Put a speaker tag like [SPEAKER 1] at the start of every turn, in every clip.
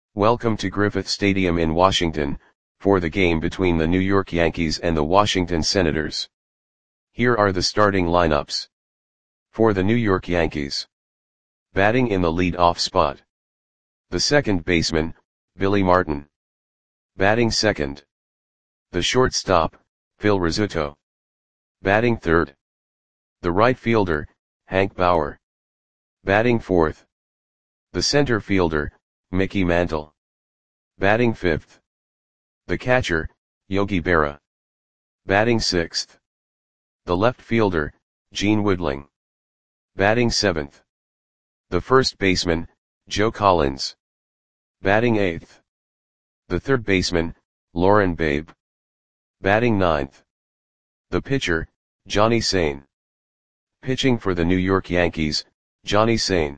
[SPEAKER 1] Welcome to Griffith Stadium in Washington, for the game between the New York Yankees and the Washington Senators. Here are the starting lineups. For the New York Yankees. Batting in the lead-off spot. The second baseman, Billy Martin. Batting second. The shortstop, Phil Rizzuto. Batting third. The right fielder, Hank Bauer. Batting fourth. The center fielder, Mickey Mantle. Batting fifth. The catcher, Yogi Berra. Batting sixth. The left fielder, Gene Woodling. Batting seventh. The first baseman, Joe Collins. Batting eighth. The third baseman, Lauren Babe. Batting ninth. The pitcher, Johnny Sain. Pitching for the New York Yankees, Johnny Sain.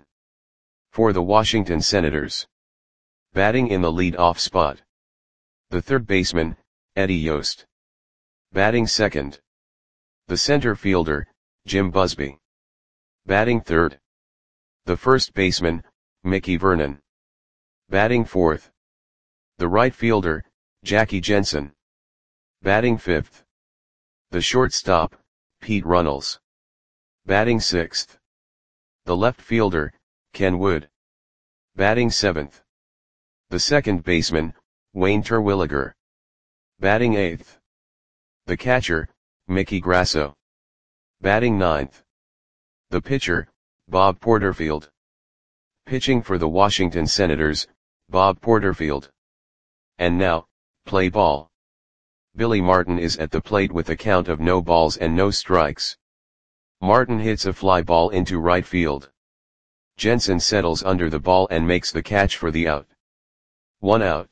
[SPEAKER 1] For the Washington Senators. Batting in the lead-off spot. The third baseman, Eddie Yost. Batting second. The center fielder, Jim Busby. Batting third. The first baseman, Mickey Vernon. Batting fourth. The right fielder, Jackie Jensen. Batting fifth. The shortstop, Pete Runnels. Batting sixth. The left fielder, Ken Wood. Batting seventh. The second baseman, Wayne Terwilliger. Batting eighth. The catcher, Mickey Grasso. Batting ninth. The pitcher, Bob Porterfield. Pitching for the Washington Senators, Bob Porterfield. And now, play ball. Billy Martin is at the plate with a count of no balls and no strikes. Martin hits a fly ball into right field. Jensen settles under the ball and makes the catch for the out. 1 out.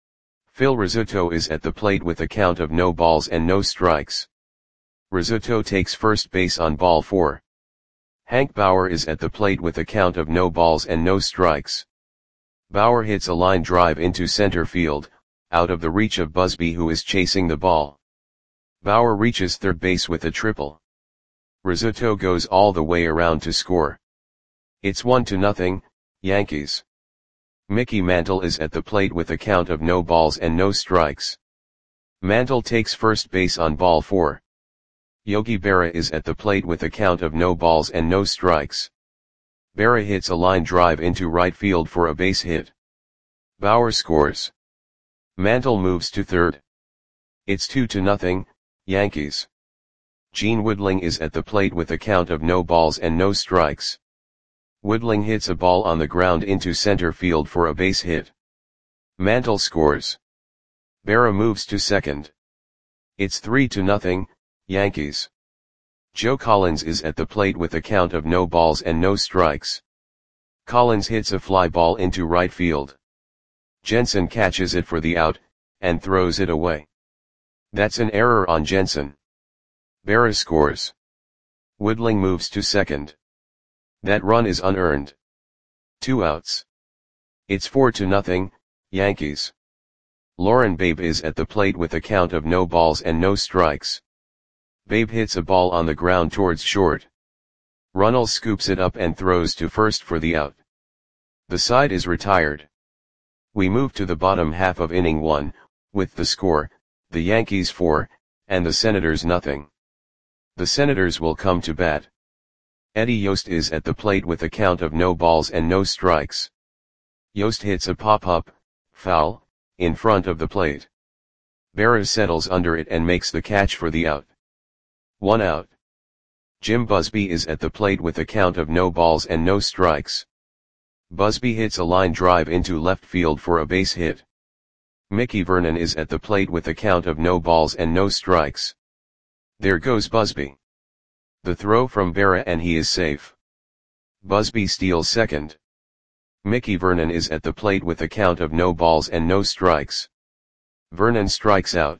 [SPEAKER 1] Phil Rizzuto is at the plate with a count of no balls and no strikes. Rizzuto takes first base on ball 4. Hank Bauer is at the plate with a count of no balls and no strikes. Bauer hits a line drive into center field, out of the reach of Busby, who is chasing the ball. Bauer reaches third base with a triple. Rizzuto goes all the way around to score. It's 1-0, Yankees. Mickey Mantle is at the plate with a count of no balls and no strikes. Mantle takes first base on ball 4. Yogi Berra is at the plate with a count of no balls and no strikes. Berra hits a line drive into right field for a base hit. Bauer scores. Mantle moves to third. It's 2-0, Yankees. Gene Woodling is at the plate with a count of no balls and no strikes. Woodling hits a ball on the ground into center field for a base hit. Mantle scores. Berra moves to second. It's 3-0, Yankees. Joe Collins is at the plate with a count of no balls and no strikes. Collins hits a fly ball into right field. Jensen catches it for the out, and throws it away. That's an error on Jensen. Berra scores. Woodling moves to second. That run is unearned. 2 outs. It's 4-0, Yankees. Lauren Babe is at the plate with a count of no balls and no strikes. Babe hits a ball on the ground towards short. Runnels scoops it up and throws to first for the out. The side is retired. We move to the bottom half of inning 1, with the score, the Yankees 4, and the Senators 0. The Senators will come to bat. Eddie Yost is at the plate with a count of no balls and no strikes. Yost hits a pop-up, foul, in front of the plate. Berra settles under it and makes the catch for the out. 1 out. Jim Busby is at the plate with a count of no balls and no strikes. Busby hits a line drive into left field for a base hit. Mickey Vernon is at the plate with a count of no balls and no strikes. There goes Busby. The throw from Berra and he is safe. Busby steals second. Mickey Vernon is at the plate with a count of no balls and no strikes. Vernon strikes out.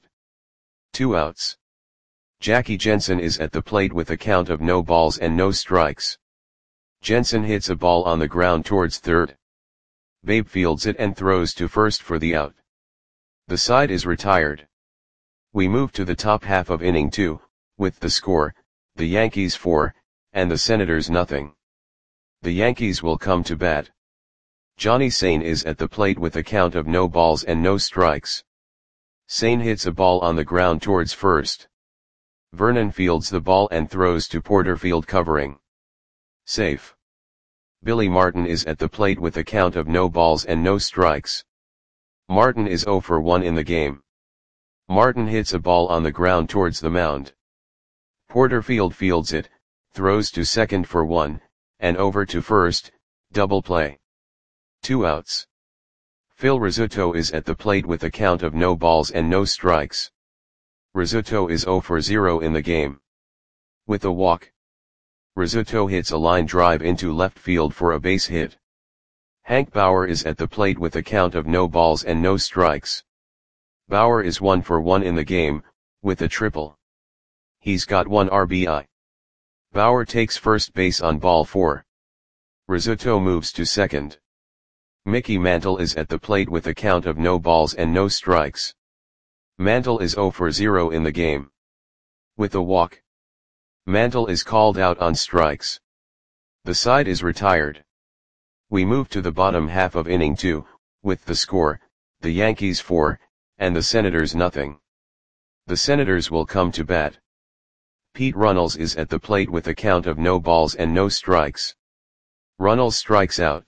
[SPEAKER 1] 2 outs. Jackie Jensen is at the plate with a count of no balls and no strikes. Jensen hits a ball on the ground towards third. Babe fields it and throws to first for the out. The side is retired. We move to the top half of inning 2, with the score, the Yankees 4, and the Senators 0. The Yankees will come to bat. Johnny Sane is at the plate with a count of no balls and no strikes. Sane hits a ball on the ground towards first. Vernon fields the ball and throws to Porterfield covering. Safe. Billy Martin is at the plate with a count of no balls and no strikes. Martin is 0 for 1 in the game. Martin hits a ball on the ground towards the mound. Porterfield fields it, throws to second for 1, and over to first, double play. 2 outs. Phil Rizzuto is at the plate with a count of no balls and no strikes. Rizzuto is 0 for 0 in the game. With a walk, Rizzuto hits a line drive into left field for a base hit. Hank Bauer is at the plate with a count of no balls and no strikes. Bauer is 1 for 1 in the game, with a triple. He's got 1 RBI. Bauer takes first base on ball 4. Rizzuto moves to second. Mickey Mantle is at the plate with a count of no balls and no strikes. Mantle is 0 for 0 in the game. With a walk, Mantle is called out on strikes. The side is retired. We move to the bottom half of inning 2, with the score, the Yankees 4, and the Senators nothing. The Senators will come to bat. Pete Runnels is at the plate with a count of no balls and no strikes. Runnels strikes out.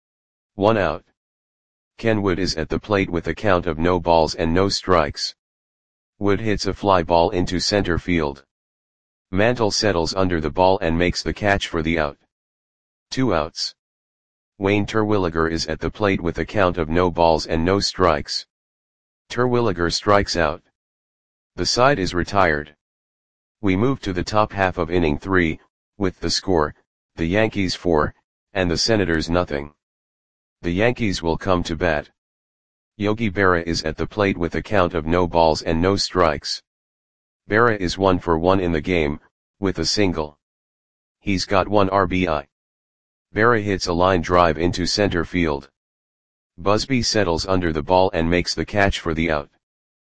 [SPEAKER 1] 1 out. Ken Wood is at the plate with a count of no balls and no strikes. Wood hits a fly ball into center field. Mantle settles under the ball and makes the catch for the out. 2 outs. Wayne Terwilliger is at the plate with a count of no balls and no strikes. Terwilliger strikes out. The side is retired. We move to the top half of inning 3, with the score, the Yankees 4, and the Senators nothing. The Yankees will come to bat. Yogi Berra is at the plate with a count of no balls and no strikes. Berra is 1 for 1 in the game, with a single. He's got 1 RBI. Berra hits a line drive into center field. Busby settles under the ball and makes the catch for the out.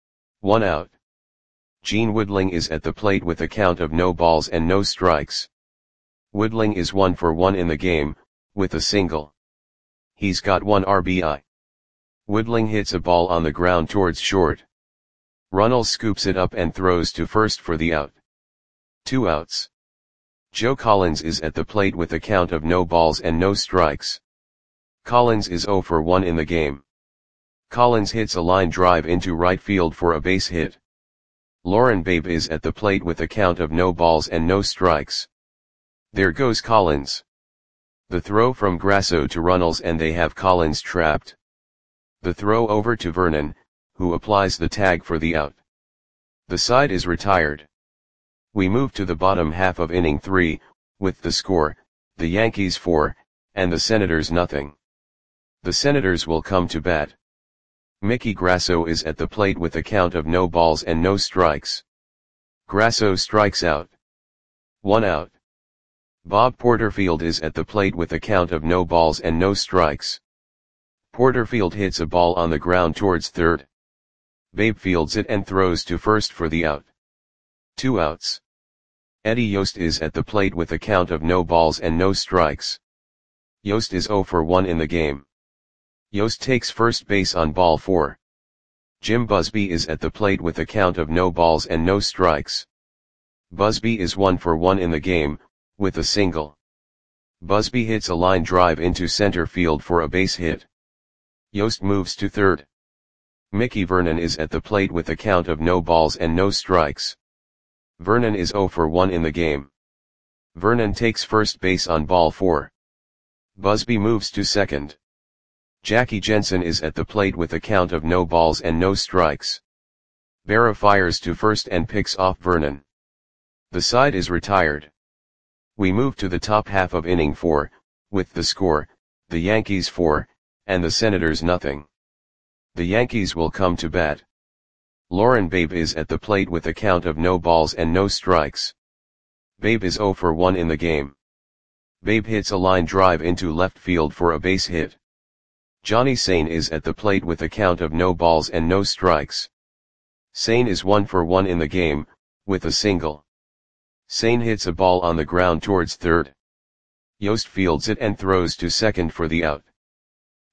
[SPEAKER 1] 1 out. Gene Woodling is at the plate with a count of no balls and no strikes. Woodling is 1 for 1 in the game, with a single. He's got 1 RBI. Woodling hits a ball on the ground towards short. Runnels scoops it up and throws to first for the out. 2 outs. Joe Collins is at the plate with a count of no balls and no strikes. Collins is 0 for 1 in the game. Collins hits a line drive into right field for a base hit. Lauren Babe is at the plate with a count of no balls and no strikes. There goes Collins. The throw from Grasso to Runnels and they have Collins trapped. The throw over to Vernon, who applies the tag for the out. The side is retired. We move to the bottom half of inning 3, with the score, the Yankees 4, and the Senators nothing. The Senators will come to bat. Mickey Grasso is at the plate with a count of no balls and no strikes. Grasso strikes out. 1 out. Bob Porterfield is at the plate with a count of no balls and no strikes. Porterfield hits a ball on the ground towards third. Babe fields it and throws to first for the out. 2 outs. Eddie Yost is at the plate with a count of no balls and no strikes. Yost is 0 for 1 in the game. Yost takes first base on ball 4. Jim Busby is at the plate with a count of no balls and no strikes. Busby is 1 for 1 in the game, with a single. Busby hits a line drive into center field for a base hit. Yost moves to third. Mickey Vernon is at the plate with a count of no balls and no strikes. Vernon is 0 for 1 in the game. Vernon takes first base on ball 4. Busby moves to second. Jackie Jensen is at the plate with a count of no balls and no strikes. Berra fires to first and picks off Vernon. The side is retired. We move to the top half of inning 4, with the score, the Yankees 4, and the Senators nothing. The Yankees will come to bat. Lauren Babe is at the plate with a count of no balls and no strikes. Babe is 0 for 1 in the game. Babe hits a line drive into left field for a base hit. Johnny Sane is at the plate with a count of no balls and no strikes. Sane is 1 for 1 in the game, with a single. Sane hits a ball on the ground towards third. Yost fields it and throws to second for the out.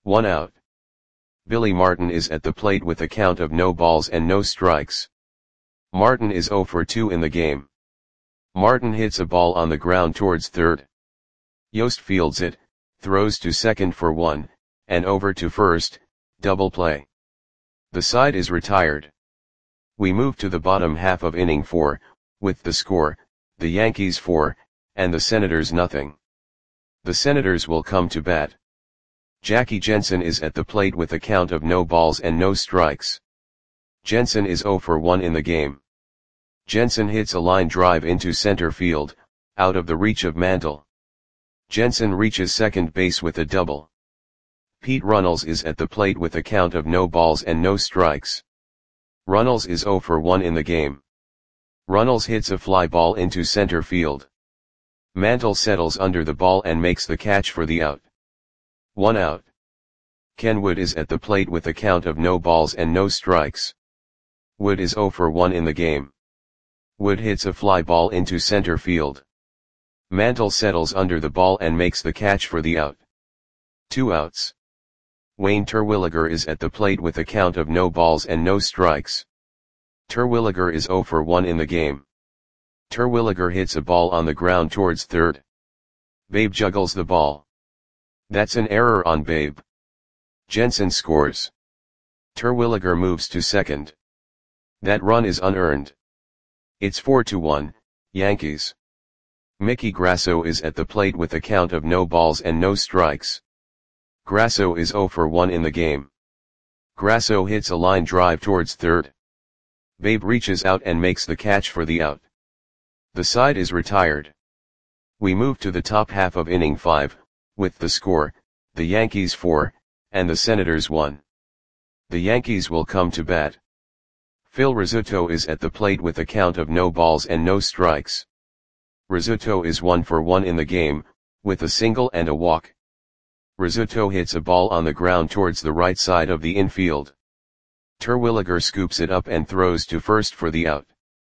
[SPEAKER 1] 1 out. Billy Martin is at the plate with a count of no balls and no strikes. Martin is 0 for 2 in the game. Martin hits a ball on the ground towards third. Yost fields it, throws to second for 1, and over to first, double play. The side is retired. We move to the bottom half of inning 4, with the score, the Yankees 4, and the Senators nothing. The Senators will come to bat. Jackie Jensen is at the plate with a count of no balls and no strikes. Jensen is 0 for 1 in the game. Jensen hits a line drive into center field, out of the reach of Mantle. Jensen reaches second base with a double. Pete Runnels is at the plate with a count of no balls and no strikes. Runnels is 0 for 1 in the game. Runnels hits a fly ball into center field. Mantle settles under the ball and makes the catch for the out. 1 out. Ken Wood is at the plate with a count of no balls and no strikes. Wood is 0 for 1 in the game. Wood hits a fly ball into center field. Mantle settles under the ball and makes the catch for the out. 2 outs. Wayne Terwilliger is at the plate with a count of no balls and no strikes. Terwilliger is 0 for 1 in the game. Terwilliger hits a ball on the ground towards third. Babe juggles the ball. That's an error on Babe. Jensen scores. Terwilliger moves to second. That run is unearned. It's 4-1, Yankees. Mickey Grasso is at the plate with a count of no balls and no strikes. Grasso is 0 for 1 in the game. Grasso hits a line drive towards third. Babe reaches out and makes the catch for the out. The side is retired. We move to the top half of inning 5, with the score, the Yankees 4, and the Senators 1. The Yankees will come to bat. Phil Rizzuto is at the plate with a count of no balls and no strikes. Rizzuto is 1 for 1 in the game, with a single and a walk. Rizzuto hits a ball on the ground towards the right side of the infield. Terwilliger scoops it up and throws to first for the out.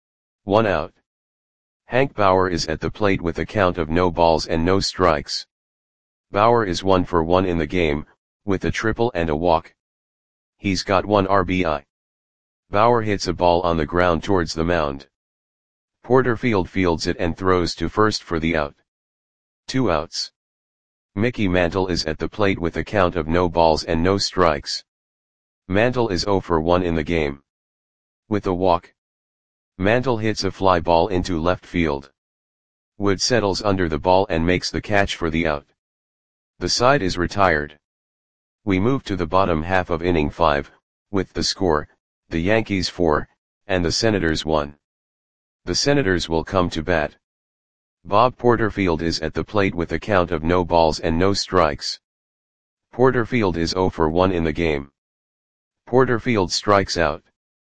[SPEAKER 1] 1 out. Hank Bauer is at the plate with a count of no balls and no strikes. Bauer is 1 for 1 in the game, with a triple and a walk. He's got 1 RBI. Bauer hits a ball on the ground towards the mound. Porterfield fields it and throws to first for the out. 2 outs. Mickey Mantle is at the plate with a count of no balls and no strikes. Mantle is 0 for 1 in the game. With a walk. Mantle hits a fly ball into left field. Wood settles under the ball and makes the catch for the out. The side is retired. We move to the bottom half of inning 5, with the score, the Yankees 4, and the Senators 1. The Senators will come to bat. Bob Porterfield is at the plate with a count of no balls and no strikes. Porterfield is 0 for 1 in the game. Porterfield strikes out.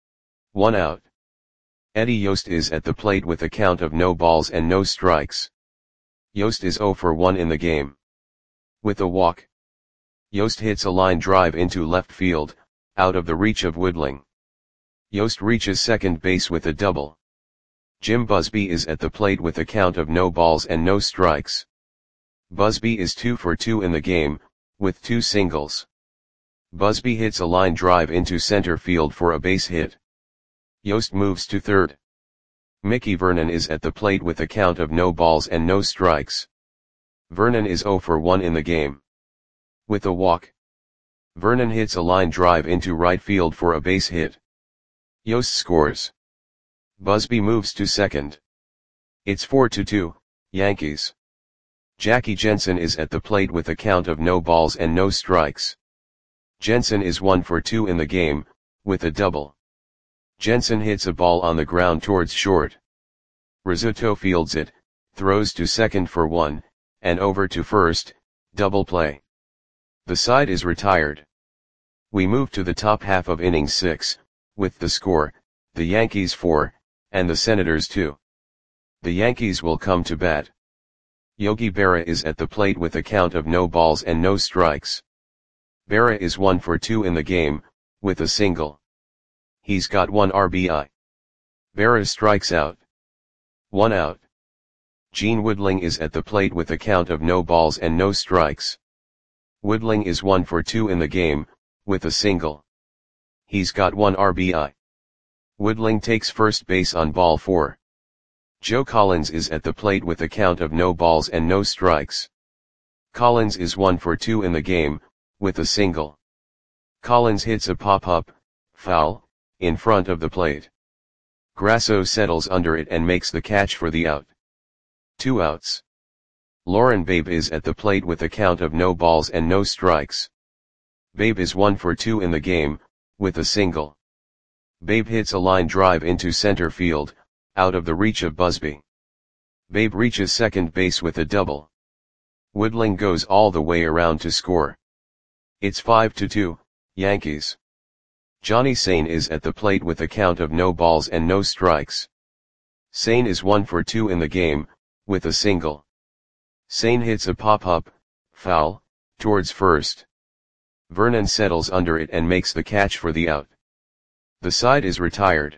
[SPEAKER 1] 1 out. Eddie Yost is at the plate with a count of no balls and no strikes. Yost is 0 for 1 in the game. With a walk. Yost hits a line drive into left field, out of the reach of Woodling. Yost reaches second base with a double. Jim Busby is at the plate with a count of no balls and no strikes. Busby is 2 for 2 in the game, with 2 singles. Busby hits a line drive into center field for a base hit. Yost moves to third. Mickey Vernon is at the plate with a count of no balls and no strikes. Vernon is 0 for 1 in the game. With a walk. Vernon hits a line drive into right field for a base hit. Yost scores. Busby moves to second. It's 4-2, Yankees. Jackie Jensen is at the plate with a count of no balls and no strikes. Jensen is 1 for 2 in the game, with a double. Jensen hits a ball on the ground towards short. Rizzuto fields it, throws to second for 1, and over to first, double play. The side is retired. We move to the top half of inning 6, with the score, the Yankees 4, and the Senators 2. The Yankees will come to bat. Yogi Berra is at the plate with a count of no balls and no strikes. Berra is 1 for 2 in the game, with a single. He's got 1 RBI. Berra strikes out. 1 out. Gene Woodling is at the plate with a count of no balls and no strikes. Woodling is 1 for 2 in the game, with a single. He's got 1 RBI. Woodling takes first base on ball 4. Joe Collins is at the plate with a count of no balls and no strikes. Collins is 1 for 2 in the game, with a single. Collins hits a pop-up, foul, in front of the plate. Grasso settles under it and makes the catch for the out. 2 outs. Lauren Babe is at the plate with a count of no balls and no strikes. Babe is 1 for 2 in the game, with a single. Babe hits a line drive into center field, out of the reach of Busby. Babe reaches second base with a double. Woodling goes all the way around to score. It's 5-2, Yankees. Johnny Sane is at the plate with a count of no balls and no strikes. Sane is 1 for 2 in the game, with a single. Sane hits a pop-up, foul, towards first. Vernon settles under it and makes the catch for the out. The side is retired.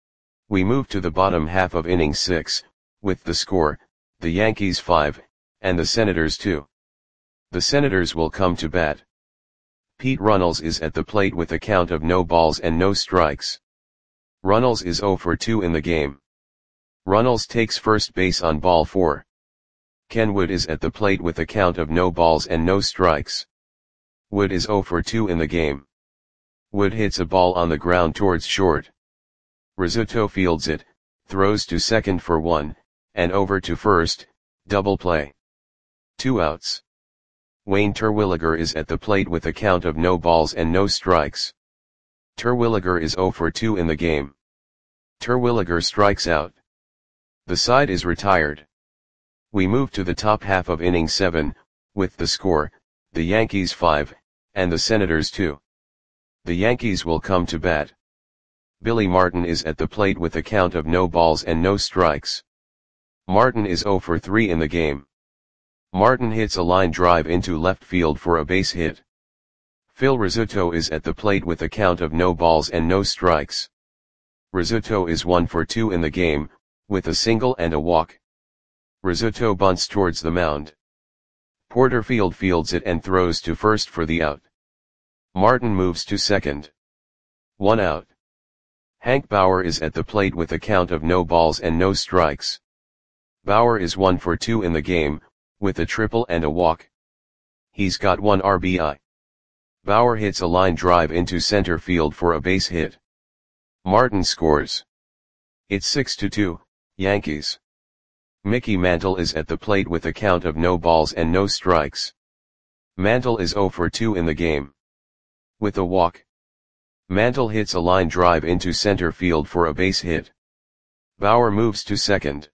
[SPEAKER 1] We move to the bottom half of inning 6, with the score, the Yankees 5, and the Senators 2. The Senators will come to bat. Pete Runnels is at the plate with a count of no balls and no strikes. Runnels is 0 for 2 in the game. Runnels takes first base on ball 4. Ken Wood is at the plate with a count of no balls and no strikes. Wood is 0 for 2 in the game. Wood hits a ball on the ground towards short. Rizzuto fields it, throws to second for 1, and over to first, double play. 2 outs. Wayne Terwilliger is at the plate with a count of no balls and no strikes. Terwilliger is 0 for 2 in the game. Terwilliger strikes out. The side is retired. We move to the top half of inning 7, with the score, the Yankees 5, and the Senators 2. The Yankees will come to bat. Billy Martin is at the plate with a count of no balls and no strikes. Martin is 0 for 3 in the game. Martin hits a line drive into left field for a base hit. Phil Rizzuto is at the plate with a count of no balls and no strikes. Rizzuto is 1 for 2 in the game, with a single and a walk. Rizzuto bunts towards the mound. Porterfield fields it and throws to first for the out. Martin moves to second. 1 out. Hank Bauer is at the plate with a count of no balls and no strikes. Bauer is 1 for 2 in the game, with a triple and a walk. He's got 1 RBI. Bauer hits a line drive into center field for a base hit. Martin scores. It's 6-2, Yankees. Mickey Mantle is at the plate with a count of no balls and no strikes. Mantle is 0 for 2 in the game. With a walk. Mantle hits a line drive into center field for a base hit. Bauer moves to second.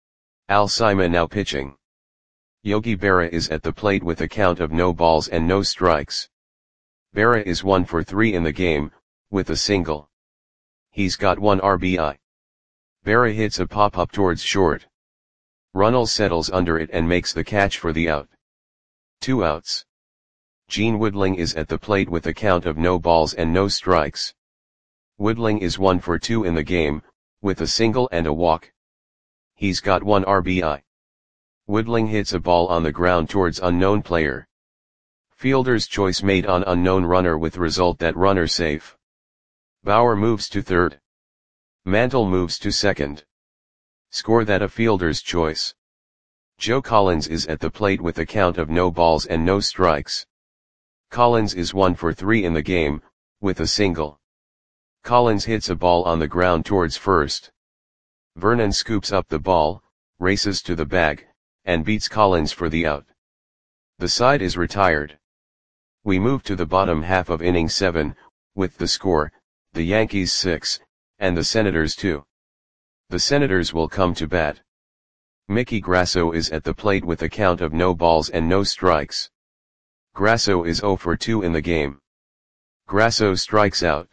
[SPEAKER 1] Alcima now pitching. Yogi Berra is at the plate with a count of no balls and no strikes. Berra is 1 for 3 in the game, with a single. He's got 1 RBI. Berra hits a pop-up towards short. Runnels settles under it and makes the catch for the out. 2 outs. Gene Woodling is at the plate with a count of no balls and no strikes. Woodling is 1 for 2 in the game, with a single and a walk. He's got 1 RBI. Woodling hits a ball on the ground towards unknown player. Fielder's choice made on unknown runner with result that runner safe. Bauer moves to third. Mantle moves to second. Score that a fielder's choice. Joe Collins is at the plate with a count of no balls and no strikes. Collins is 1 for 3 in the game, with a single. Collins hits a ball on the ground towards first. Vernon scoops up the ball, races to the bag, and beats Collins for the out. The side is retired. We move to the bottom half of inning 7, with the score, the Yankees 6, and the Senators 2. The Senators will come to bat. Mickey Grasso is at the plate with a count of no balls and no strikes. Grasso is 0 for 2 in the game. Grasso strikes out.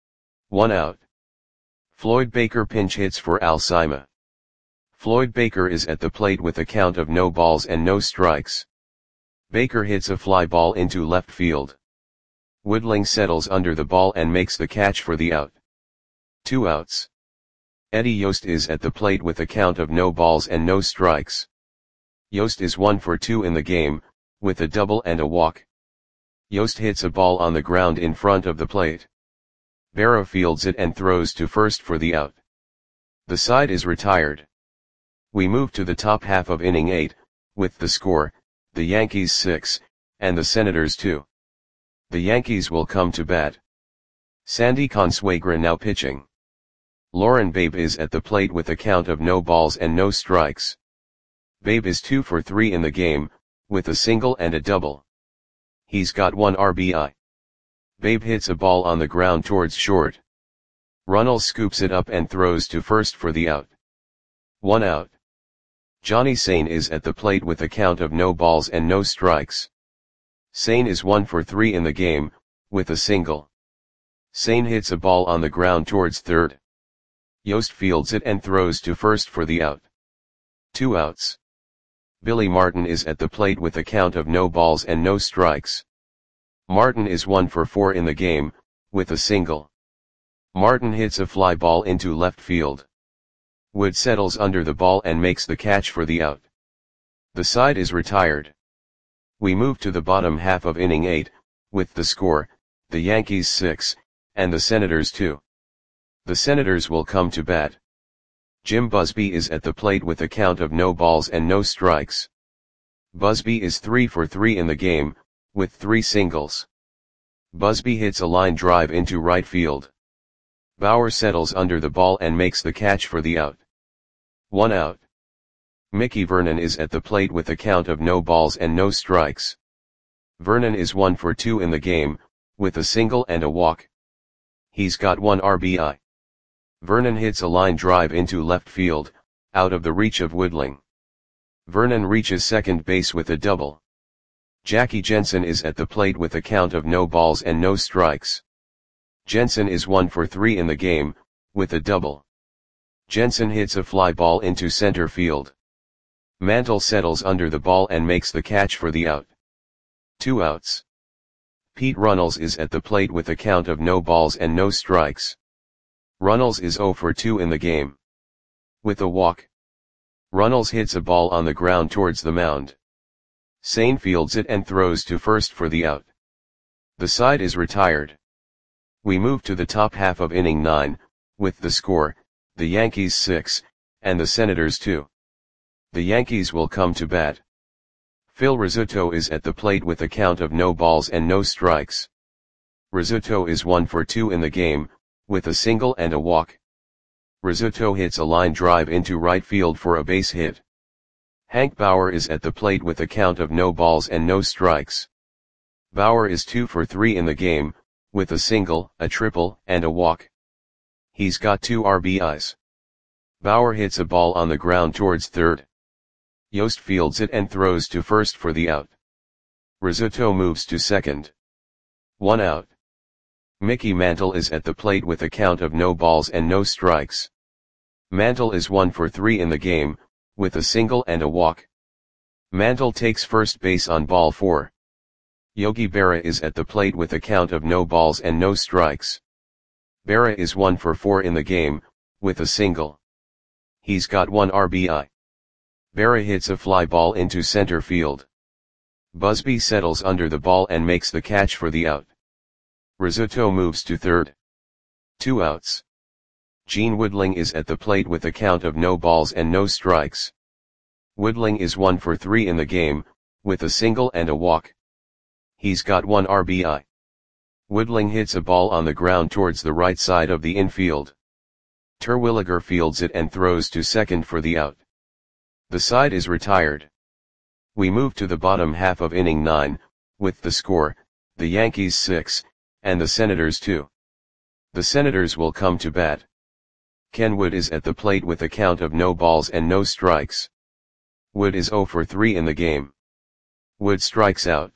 [SPEAKER 1] 1 out. Floyd Baker pinch hits for Alcima. Floyd Baker is at the plate with a count of no balls and no strikes. Baker hits a fly ball into left field. Woodling settles under the ball and makes the catch for the out. 2 outs. Eddie Yost is at the plate with a count of no balls and no strikes. Yost is 1 for 2 in the game, with a double and a walk. Yost hits a ball on the ground in front of the plate. Berra fields it and throws to first for the out. The side is retired. We move to the top half of inning 8, with the score, the Yankees 6, and the Senators 2. The Yankees will come to bat. Sandy Consuegra now pitching. Lauren Babe is at the plate with a count of no balls and no strikes. Babe is 2 for 3 in the game, with a single and a double. He's got 1 RBI. Babe hits a ball on the ground towards short. Runnels scoops it up and throws to first for the out. 1 out. Johnny Sane is at the plate with a count of no balls and no strikes. Sane is 1 for 3 in the game, with a single. Sane hits a ball on the ground towards third. Yost fields it and throws to first for the out. 2 outs. Billy Martin is at the plate with a count of no balls and no strikes. Martin is 1 for 4 in the game, with a single. Martin hits a fly ball into left field. Wood settles under the ball and makes the catch for the out. The side is retired. We move to the bottom half of inning 8, with the score, the Yankees 6, and the Senators 2. The Senators will come to bat. Jim Busby is at the plate with a count of no balls and no strikes. Busby is 3 for 3 in the game, with 3 singles. Busby hits a line drive into right field. Bauer settles under the ball and makes the catch for the out. 1 out. Mickey Vernon is at the plate with a count of no balls and no strikes. Vernon is 1 for 2 in the game, with a single and a walk. He's got 1 RBI. Vernon hits a line drive into left field, out of the reach of Woodling. Vernon reaches second base with a double. Jackie Jensen is at the plate with a count of no balls and no strikes. Jensen is 1 for 3 in the game, with a double. Jensen hits a fly ball into center field. Mantle settles under the ball and makes the catch for the out. 2 outs. Pete Runnels is at the plate with a count of no balls and no strikes. Runnels is 0 for 2 in the game. With a walk. Runnels hits a ball on the ground towards the mound. Sane fields it and throws to first for the out. The side is retired. We move to the top half of inning 9, with the score, the Yankees 6, and the Senators 2. The Yankees will come to bat. Phil Rizzuto is at the plate with a count of no balls and no strikes. Rizzuto is 1 for 2 in the game, with a single and a walk. Rizzuto hits a line drive into right field for a base hit. Hank Bauer is at the plate with a count of no balls and no strikes. Bauer is 2 for 3 in the game, with a single, a triple, and a walk. He's got 2 RBIs. Bauer hits a ball on the ground towards third. Yost fields it and throws to first for the out. Rizzuto moves to second. 1 out. Mickey Mantle is at the plate with a count of no balls and no strikes. Mantle is 1 for 3 in the game, with a single and a walk. Mantle takes first base on ball 4. Yogi Berra is at the plate with a count of no balls and no strikes. Berra is 1 for 4 in the game, with a single. He's got 1 RBI. Berra hits a fly ball into center field. Busby settles under the ball and makes the catch for the out. Rizzuto moves to third. 2 outs. Gene Woodling is at the plate with a count of no balls and no strikes. Woodling is 1 for 3 in the game, with a single and a walk. He's got 1 RBI. Woodling hits a ball on the ground towards the right side of the infield. Terwilliger fields it and throws to second for the out. The side is retired. We move to the bottom half of inning 9, with the score, the Yankees 6, and the Senators 2. The Senators will come to bat. Ken Wood is at the plate with a count of no balls and no strikes. Wood is 0 for 3 in the game. Wood strikes out.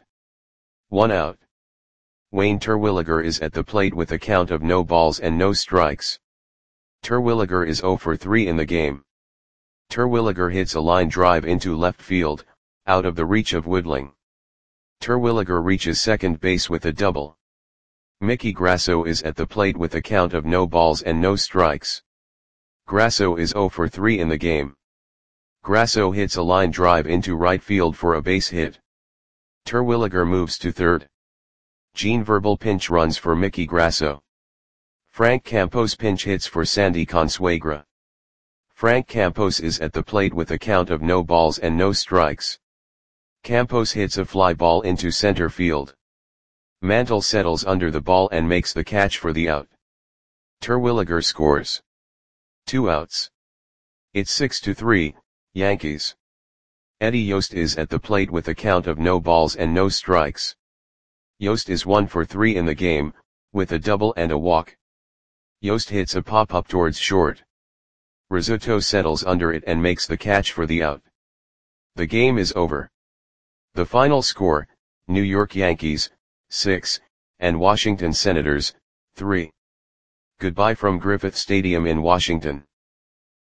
[SPEAKER 1] 1 out. Wayne Terwilliger is at the plate with a count of no balls and no strikes. Terwilliger is 0 for 3 in the game. Terwilliger hits a line drive into left field, out of the reach of Woodling. Terwilliger reaches second base with a double. Mickey Grasso is at the plate with a count of no balls and no strikes. Grasso is 0 for 3 in the game. Grasso hits a line drive into right field for a base hit. Terwilliger moves to third. Gene Verbal pinch runs for Mickey Grasso. Frank Campos pinch hits for Sandy Consuegra. Frank Campos is at the plate with a count of no balls and no strikes. Campos hits a fly ball into center field. Mantle settles under the ball and makes the catch for the out. Terwilliger scores. 2 outs. It's 6-3, Yankees. Eddie Yost is at the plate with a count of no balls and no strikes. Yost is 1 for 3 in the game, with a double and a walk. Yost hits a pop-up towards short. Rizzuto settles under it and makes the catch for the out. The game is over. The final score, New York Yankees, 6, and Washington Senators, 3. Goodbye from Griffith Stadium in Washington.